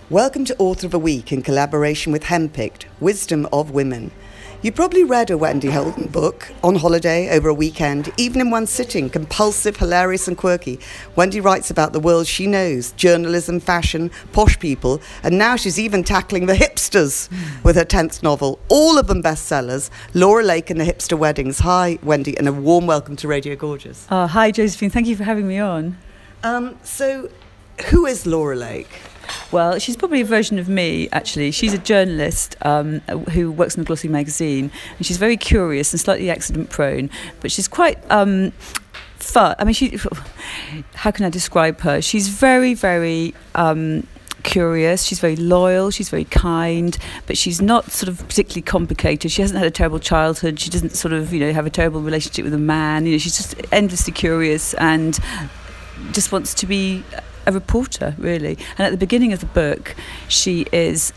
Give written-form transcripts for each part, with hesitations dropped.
Welcome to Author of the Week in collaboration with Hempicked, Wisdom of Women. You probably read a Wendy Holden book on holiday over a weekend, even in one sitting, compulsive, hilarious and quirky. Wendy writes about the world she knows, journalism, fashion, posh people, and now she's even tackling the hipsters with her 10th novel. All of them bestsellers, Laura Lake and the Hipster Weddings. Hi, Wendy, and a warm welcome to Radio Gorgeous. Oh, hi, Josephine. Thank you for having me on. So, who is Laura Lake? Well, she's probably a version of me, actually. She's a journalist who works in the Glossy magazine, and she's very curious and slightly accident-prone, but she's quite fun. I mean, how can I describe her? She's very, very curious. She's very loyal. She's very kind, but she's not sort of particularly complicated. She hasn't had a terrible childhood. She doesn't sort of, have a terrible relationship with a man. She's just endlessly curious and just wants to be a reporter, really. And at the beginning of the book, she is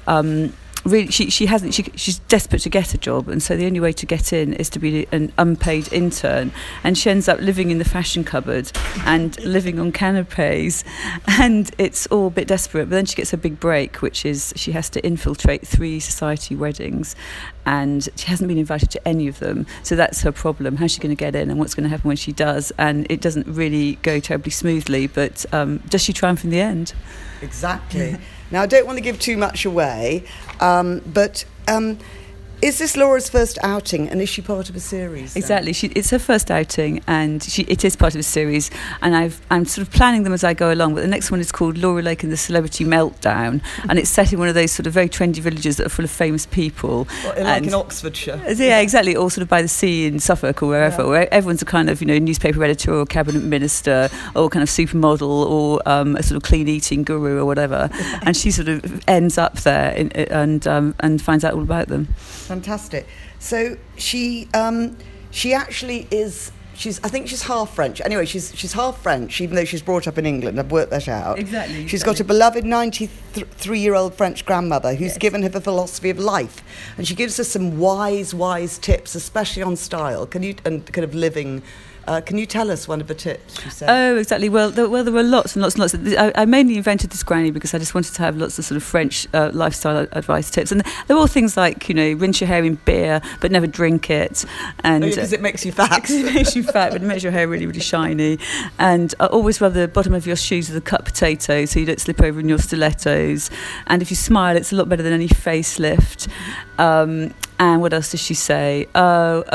she's desperate to get a job, and so the only way to get in is to be an unpaid intern, and she ends up living in the fashion cupboard and living on canapes, and it's all a bit desperate. But then she gets a big break, which is she has to infiltrate 3 society weddings, and she hasn't been invited to any of them, so that's her problem. How's she going to get in, and what's going to happen when she does? And it doesn't really go terribly smoothly, but does she triumph in the end? Exactly. Now, I don't want to give too much away, but is this Laura's first outing, and is she part of a series? Exactly. It's her first outing, and it is part of a series, and I'm sort of planning them as I go along, but the next one is called Laura Lake and the Celebrity Meltdown, and it's set in one of those sort of very trendy villages that are full of famous people. Like in Oxfordshire. Yeah, exactly, all sort of by the sea in Suffolk or wherever, where everyone's a kind of, newspaper editor or cabinet minister or kind of supermodel or a sort of clean eating guru or whatever, and she sort of ends up there and finds out all about them. Fantastic. So she actually is. I think she's half French. Anyway, she's half French, even though she's brought up in England. I've worked that out. Exactly. She's got a beloved 93-year-old French grandmother who's given her the philosophy of life, and she gives us some wise tips, especially on style. And kind of living. Can you tell us one of the tips she said? Oh, exactly. Well, there were lots and lots and lots. I mainly invented this granny because I just wanted to have lots of sort of French lifestyle advice tips. And they're all things like, rinse your hair in beer, but never drink it. And because it makes you fat. It makes you fat, but it makes your hair really, really shiny. And always rub the bottom of your shoes with a cut potato so you don't slip over in your stilettos. And if you smile, it's a lot better than any facelift. And what else does she say? But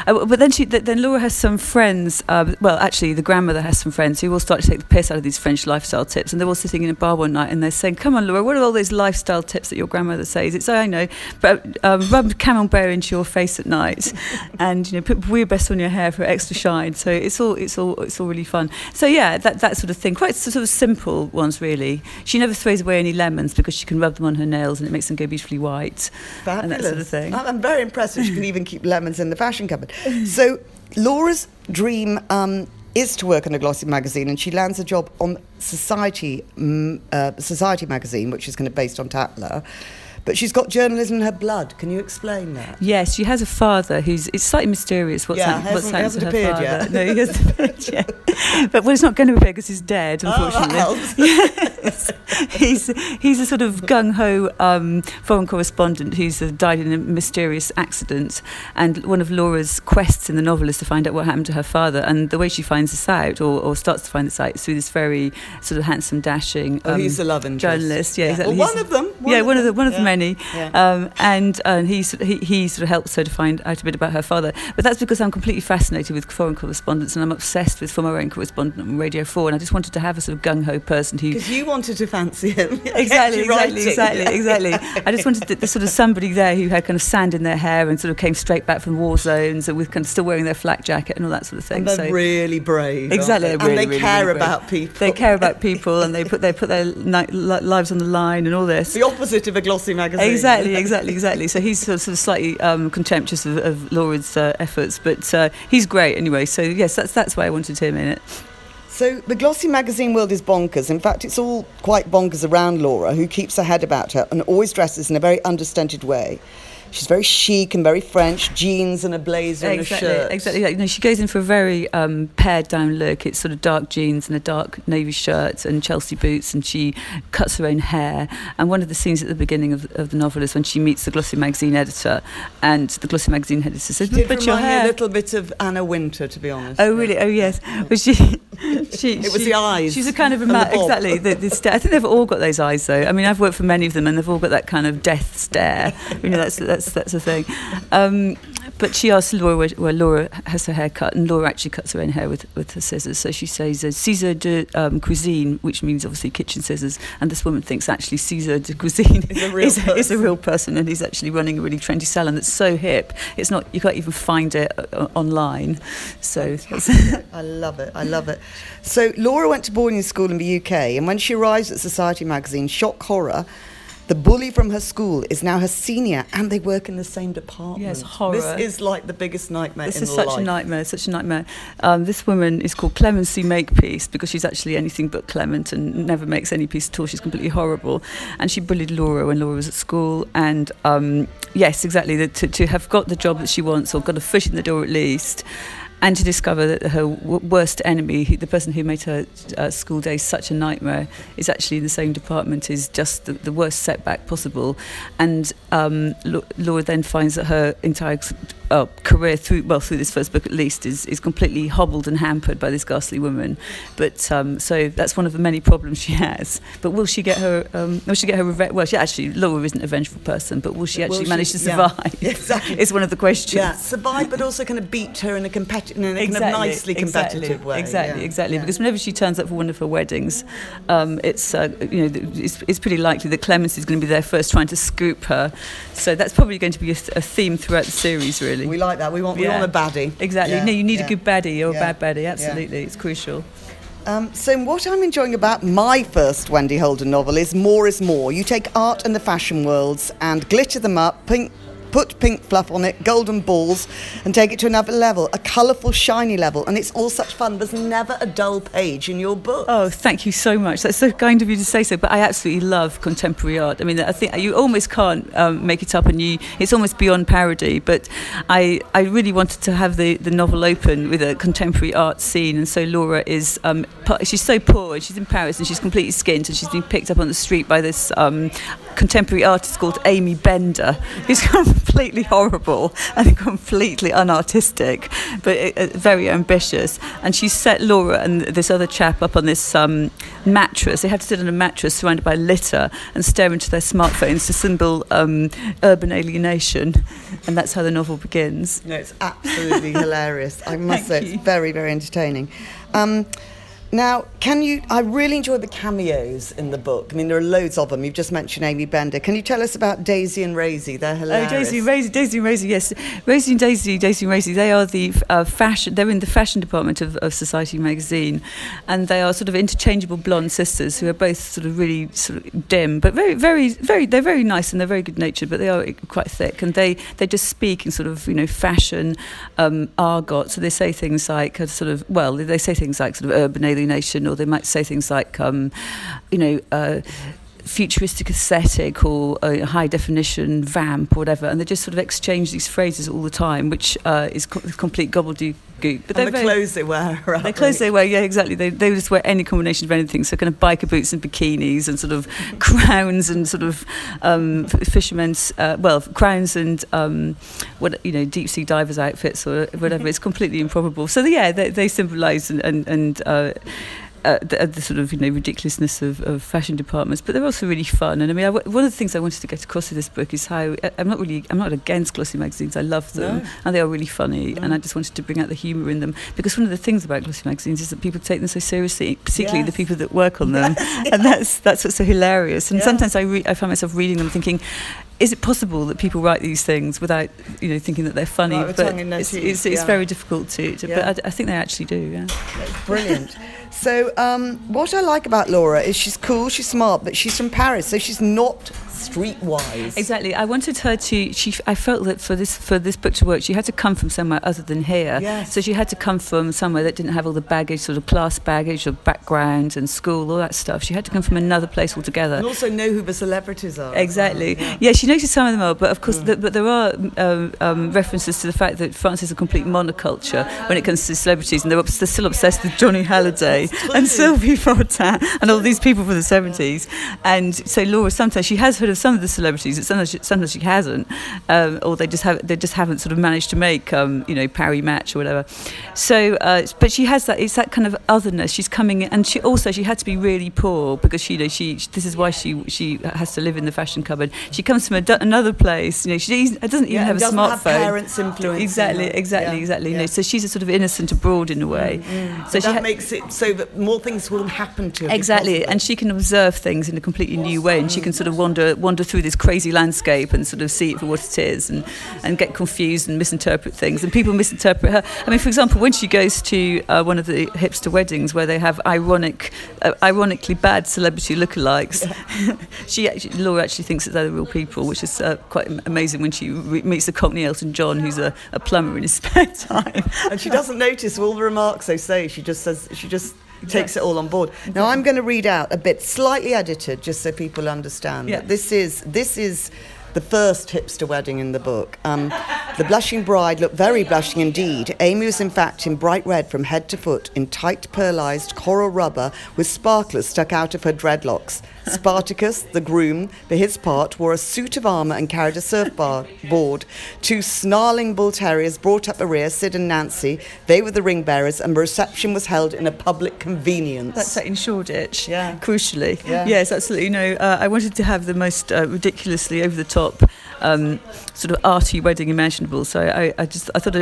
then Laura has some friends. Actually, the grandmother has some friends who will start to take the piss out of these French lifestyle tips. And they're all sitting in a bar one night and they're saying, "Come on, Laura, what are all those lifestyle tips that your grandmother says?" It's, I know, but rub camembert into your face at night, and put Bouillabaisse on your hair for extra shine. So it's all really fun. So yeah, that sort of thing. Quite sort of simple ones, really. She never throws away any lemons because she can rub them on her nails and it makes them go beautifully white. Fabulous. And that sort of thing. I'm very impressed that she can even keep lemons in the fashion cupboard. So Laura's dream is to work on a glossy magazine, and she lands a job on Society magazine, which is kind of based on Tatler. But she's got journalism in her blood. Can you explain that? Yes, she has a father it's slightly mysterious what's happened to her father. Yet. No, he hasn't appeared yet. But it's not going to appear because he's dead, unfortunately. Oh, that helps. Yes. He's a sort of gung-ho foreign correspondent who's died in a mysterious accident. And one of Laura's quests in the novel is to find out what happened to her father. And the way she finds this out, or starts to find this out, is through this very sort of handsome, dashing he's the love interest. Journalist. Yeah, exactly. Well, one of them. One of the many. Yeah. And he sort of helps her to find out a bit about her father. But that's because I'm completely fascinated with foreign correspondence, and I'm obsessed with former own correspondent on Radio 4, and I just wanted to have a sort of gung-ho person who... Because you wanted to fancy him. Exactly. I just wanted the sort of somebody there who had kind of sand in their hair and sort of came straight back from war zones and with kind of still wearing their flak jacket and all that sort of thing. And they're really brave. Exactly. And they care about people. They care about people, and they put their lives on the line and all this. The opposite of a glossy magazine. Exactly. So he's sort of slightly contemptuous of Laura's efforts, but he's great anyway. So yes, that's why I wanted him in it. So the glossy magazine world is bonkers. In fact, it's all quite bonkers around Laura, who keeps her head about her and always dresses in a very understated way. she's very chic and very French, jeans and a blazer and a shirt. Exactly. You know, she goes in for a very pared down look. It's sort of dark jeans and a dark navy shirt and Chelsea boots, and she cuts her own hair. And one of the scenes at the beginning of the novel is when she meets the Glossy magazine editor, and the Glossy magazine editor says, "But your hair." A little bit of Anna Wintour, to be honest. Oh really? Oh yes. But it was the eyes. She's a kind of exactly. I think they've all got those eyes though. I mean, I've worked for many of them, and they've all got that kind of death stare. You know, that's the thing. But she asks Laura where Laura has her hair cut, and Laura actually cuts her own hair with her scissors. So she says César de cuisine, which means obviously kitchen scissors. And this woman thinks actually César de cuisine is a real person, and he's actually running a really trendy salon that's so hip. It's not, you can't even find it online. So I love it. So Laura went to boarding school in the UK, and when she arrives at Society magazine, shock horror, the bully from her school is now her senior, and they work in the same department. Yes, horror. This is like the biggest nightmare in life. This is such a nightmare. This woman is called Clemency Makepeace because she's actually anything but clement and never makes any peace at all. She's completely horrible. And she bullied Laura when Laura was at school. And yes, exactly, to have got the job that she wants, or got a foot in the door at least, and to discover that her worst enemy, the person who made her school days such a nightmare, is actually in the same department, is just the worst setback possible. And Laura then finds that her entire career through this first book at least is completely hobbled and hampered by this ghastly woman. But so that's one of the many problems she has. But will she get her revenge? Well, Laura isn't a vengeful person, but will she actually manage to survive? Yeah, exactly. It's one of the questions. Yeah, survive, but also kind of beat her in a nicely competitive way. Exactly. Because whenever she turns up for one of her weddings, it's pretty likely that Clemence is going to be there first, trying to scoop her. So that's probably going to be a theme throughout the series, really. We like that. We want a baddie. Exactly. Yeah. No, you need a good baddie or a bad baddie. Absolutely, it's crucial. So what I'm enjoying about my first Wendy Holden novel is more is more. You take art and the fashion worlds and glitter them up, put pink fluff on it, golden balls, and take it to another level, a colourful, shiny level. And it's all such fun. There's never a dull page in your book. Oh, thank you so much. That's so kind of you to say so. But I absolutely love contemporary art. I mean, I think you almost can't make it up, and it's almost beyond parody. But I really wanted to have the novel open with a contemporary art scene. And so Laura is, she's so poor, and she's in Paris, and she's completely skint, and she's been picked up on the street by this contemporary artist called Amy Bender, who's completely horrible and completely unartistic, but very ambitious. And she set Laura and this other chap up on this mattress. They had to sit on a mattress surrounded by litter and stare into their smartphones to symbol urban alienation. And that's how the novel begins. No, it's absolutely hilarious. I must say, it's very, very entertaining. Now, I really enjoyed the cameos in the book. I mean, there are loads of them. You've just mentioned Amy Bender. Can you tell us about Daisy and Rosie? They're hilarious. Oh, Daisy and Rosie, yes. Rosie and Rosie, they are the fashion, they're in the fashion department of Society magazine. And they are sort of interchangeable blonde sisters who are both sort of really sort of dim, but very, very, very, they're very nice and they're very good natured, but they are quite thick. And they just speak in sort of, fashion argot. So they say things like they say things like sort of urban alienation, or they might say things like futuristic aesthetic or high definition vamp or whatever, and they just sort of exchange these phrases all the time, which is complete gobbledygook. But the clothes they wear, right? The clothes they wear, yeah, exactly. They just wear any combination of anything. So kind of biker boots and bikinis and sort of crowns and sort of fishermen's, crowns and deep sea divers outfits or whatever. It's completely improbable. So they symbolise and the sort of ridiculousness of fashion departments, but they're also really fun. And I mean, one of the things I wanted to get across with this book is how I'm not against glossy magazines. I love them, and they are really funny. And I just wanted to bring out the humour in them, because one of the things about glossy magazines is that people take them so seriously, particularly the people that work on them, and that's what's so hilarious. And sometimes I find myself reading them thinking, is it possible that people write these things without thinking that they're funny? Right, but it's very difficult to but I think they actually do. Yeah, that's brilliant. So what I like about Laura is she's cool, she's smart, but she's from Paris, so she's not streetwise. Exactly. I wanted her to. I felt that for this book to work, she had to come from somewhere other than here. Yes. So she had to come from somewhere that didn't have all the baggage, sort of class baggage or background and school, all that stuff. She had to come from another place altogether. And also know who the celebrities are. Exactly. Yeah, she knows who some of them are, but of course, but there are references to the fact that France is a complete monoculture when it comes to celebrities, and they're still obsessed with Johnny Halliday and Sylvie Vartan and all these people from the 70s. And so Laura, sometimes she has heard of some of the celebrities, but sometimes she hasn't, or they just haven't sort of managed to make Paris Match or whatever. So, but she has that. It's that kind of otherness. She's coming in, and she had to be really poor because this is why she has to live in the fashion cupboard. She comes from another place. She doesn't even have a smartphone. Have parents' influence. Exactly. Yeah. So she's a sort of innocent abroad in a way. So that makes it so that more things will happen to her. Exactly, and she can observe things in a completely new way, and she can sort of wander through this crazy landscape and sort of see it for what it is, and get confused and misinterpret things, and people misinterpret her. I mean, for example, when she goes to one of the hipster weddings where they have ironically bad celebrity lookalikes, Laura actually thinks that they're real people, which is quite amazing when she meets the Cockney Elton John, who's a plumber in his spare time. And she doesn't notice all the remarks they say. She just takes it all on board. Now I'm going to read out a bit slightly edited, just so people understand. Yeah. This is the first hipster wedding in the book. The blushing bride looked very blushing indeed. Amy was in fact in bright red from head to foot, in tight pearlized coral rubber with sparklers stuck out of her dreadlocks. Spartacus, the groom, for his part, wore a suit of armour and carried a surfboard. Two snarling bull terriers brought up the rear, Sid and Nancy. They were the ring bearers, and the reception was held in a public convenience. That's in Shoreditch, yeah. Crucially. Yeah. Yes, absolutely. I wanted to have the most ridiculously over-the-top sort of arty wedding imaginable. So I thought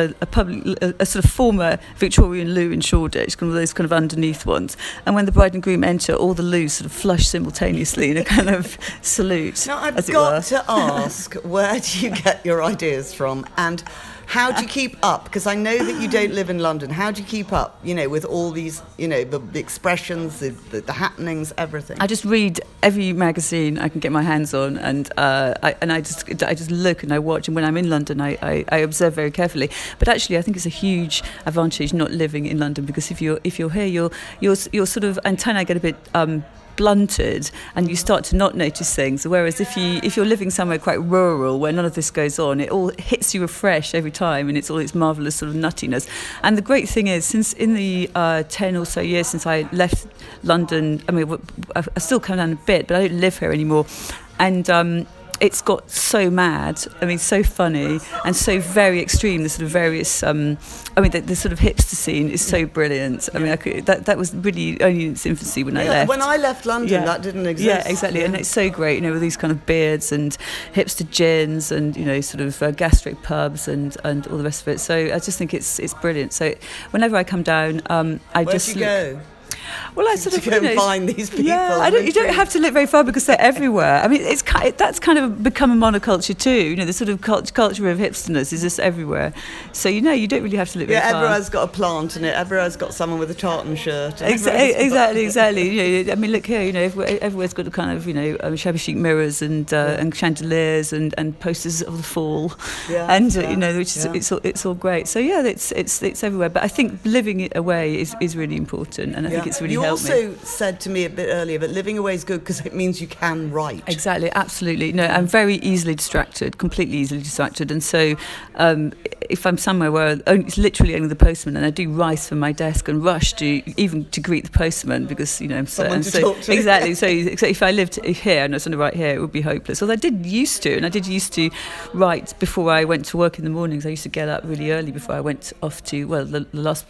a sort of former Victorian loo in Shoreditch, one of those kind of underneath ones. And when the bride and groom enter, all the loos sort of flush simultaneously in a kind of salute. Now I've got to ask, where do you get your ideas from, and how do you keep up? Because I know that you don't live in London. How do you keep up, with all these, the expressions, the happenings, everything? I just read every magazine I can get my hands on, and I just look and I watch. And when I'm in London, I observe very carefully. But actually, I think it's a huge advantage not living in London, because if you're here, your sort of antennae get a bit blunted, and you start to not notice things. Whereas if you're living somewhere quite rural where none of this goes on, it all hits you afresh every time, and it's all its marvellous sort of nuttiness. And the great thing is, since in the 10 or so years since I left London, I mean, I still come down a bit, but I don't live here anymore. And it's got so mad, I mean, so funny and so very extreme, the sort of various, the sort of hipster scene is so brilliant. I mean, that was really only in its infancy when I left. When I left London, that didn't exist. Yeah, exactly, and it's so great, with these kind of beards and hipster gins and, sort of gastro pubs and all the rest of it. So I just think it's brilliant. So whenever I come down, Where do you go? Well, I sort of go and find these people. Yeah, you don't have to look very far because they're everywhere. I mean, that's kind of become a monoculture too. The sort of culture of hipsterness is just everywhere. So you don't really have to look very far. Everywhere's got a plant in it. Everywhere's got someone with a tartan shirt. Exactly. I mean, look here. Everywhere's got a kind of shabby chic mirrors and chandeliers and posters of the fall. Yeah, and which is it's all great. So yeah, it's everywhere. But I think living it away is really important, and I think it's really helped me. You also said to me a bit earlier that living away is good because it means you can write. Exactly, absolutely. No, I'm very easily distracted, completely easily distracted. And so if I'm somewhere where it's literally only the postman, and I do rise from my desk and rush to greet the postman because, I'm so... Someone to talk to. Exactly. So if I lived here and I was on the right here, it would be hopeless. Although I did used to write before I went to work in the mornings. I used to get up really early before I went off to, the last...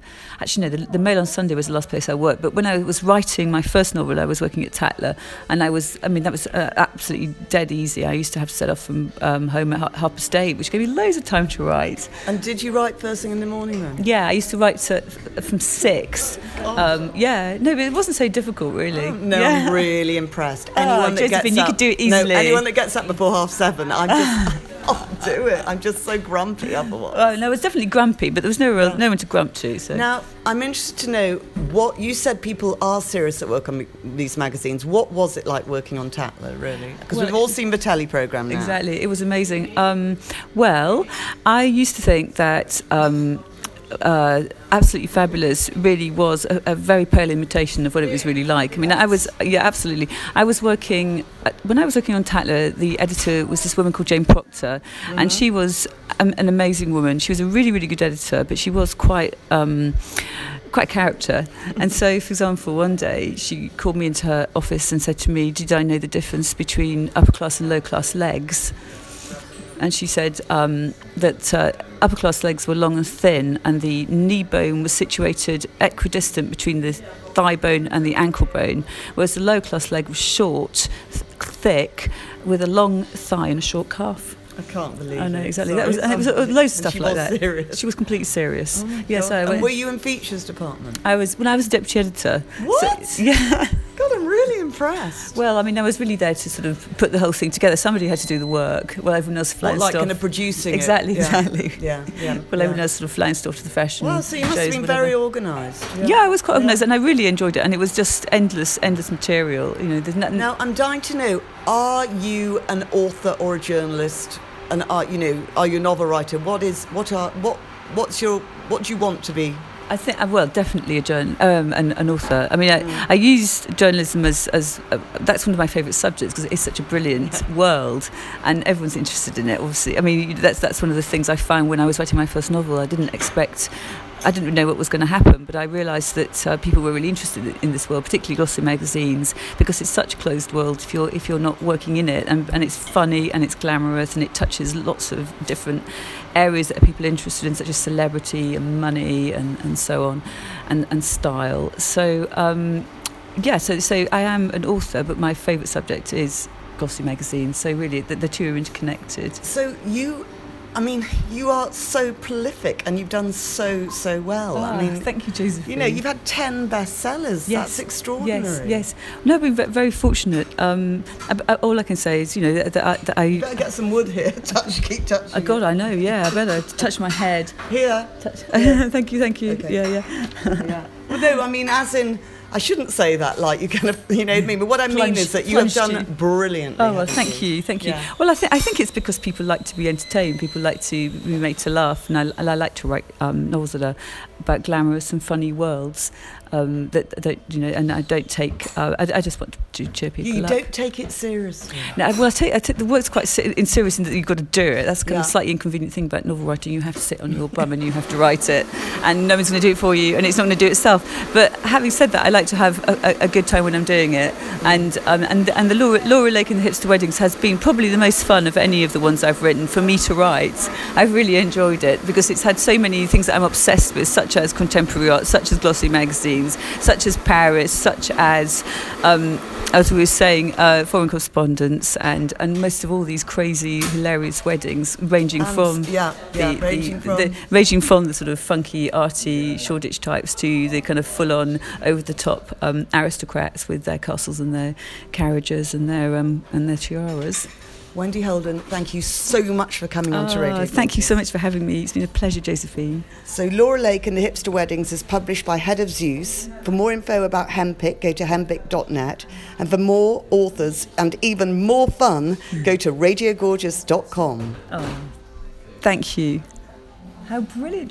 the Mail on Sunday was the last place I worked. But when I was writing my first novel, I was working at Tatler, and that was absolutely dead easy. I used to have to set off from home at 8:30, which gave me loads of time to write. And did you write first thing in the morning then? Yeah, I used to write from 6. But it wasn't so difficult, really. I'm really impressed. Anyone that Josephine, gets you up, could do it easily. Anyone that gets up before 7:30, can't do it. I'm just so grumpy otherwise. Oh no, I was definitely grumpy, but there was no one to grump to. So now, I'm interested to know what you said. People are serious at work on these magazines. What was it like working on Tatler, really? Because we've all seen the telly programme now. Exactly, it was amazing. Well, I used to think that Absolutely Fabulous really was a very pale imitation of what it was really like. I mean, absolutely. When I was working on Tatler, the editor was this woman called Jane Proctor, and she was an amazing woman. She was a really, really good editor, but she was quite a character. And so, for example, one day she called me into her office and said to me, did I know the difference between upper class and low class legs? And she said that upper class legs were long and thin, and the knee bone was situated equidistant between the thigh bone and the ankle bone, whereas the low class leg was short, thick, with a long thigh and a short calf. I can't believe it. I know, exactly. Sorry, It was loads of stuff like that. Serious. She was completely serious. Oh my yes, God. And were you in features department? When I was deputy editor. What? So, yeah. God, I'm really impressed. Well, I mean, I was really there to sort of put the whole thing together. Somebody had to do the work while everyone else flounced off. Like kind of producing exactly, it. Exactly. Yeah. Well, everyone else sort of flounced off to the fashion Well, so you must shows, have been whatever. very organised. Yeah, I was quite organised, and I really enjoyed it. And it was just endless material. You know, there's nothing. Now, I'm dying to know: are you an author or a journalist? And are you a novel writer? What do you want to be? I think, well, definitely an author. I mean, I used journalism as that's one of my favourite subjects because it's such a brilliant world, and everyone's interested in it. Obviously, I mean, that's one of the things I found when I was writing my first novel. I didn't know what was going to happen, but I realised that people were really interested in this world, particularly glossy magazines, because it's such a closed world if you're not working in it, and it's funny and it's glamorous and it touches lots of different areas that people are interested in, such as celebrity and money and so on, and style. So so I am an author, but my favourite subject is glossy magazines. So really, the two are interconnected. So you are so prolific, and you've done so well. I mean, thank you, Josephine. You've had 10 bestsellers. Yes. That's extraordinary. Yes. No, I've been very fortunate. All I can say is, that I. You better get some wood here. Keep touching. Oh God, I know. Yeah, I better touch my head. Here. Yeah. Thank you. Okay. Yeah. Well, no, I mean, as in. I shouldn't say that like you kind of, what I mean, but what I mean is that you have done brilliantly. Oh, well, thank you. Yeah. Well, I think it's because people like to be entertained, people like to be made to laugh, and I like to write novels that are about glamorous and funny worlds. And I don't take. I just want to cheer people up. You don't take it seriously. No, well, I take the work's quite serious in that you've got to do it. That's kind of a slightly inconvenient thing about novel writing. You have to sit on your bum and you have to write it, and no one's going to do it for you, and it's not going to do it itself. But having said that, I like to have a good time when I'm doing it, and the Laura Lake and the Hipster Weddings has been probably the most fun of any of the ones I've written for me to write. I've really enjoyed it because it's had so many things that I'm obsessed with, such as contemporary art, such as glossy magazines, such as Paris, such as we were saying, foreign correspondence, and most of all these crazy, hilarious weddings, ranging from the sort of funky, arty Shoreditch types to the kind of full-on, over-the-top aristocrats with their castles and their carriages and their tiaras. Wendy Holden, thank you so much for coming on to Radio. Thank you so much for having me. It's been a pleasure, Josephine. So Laura Lake and the Hipster Weddings is published by Head of Zeus. For more info about Hempic, go to hempic.net. And for more authors and even more fun, go to radiogorgeous.com. Oh, thank you. How brilliant,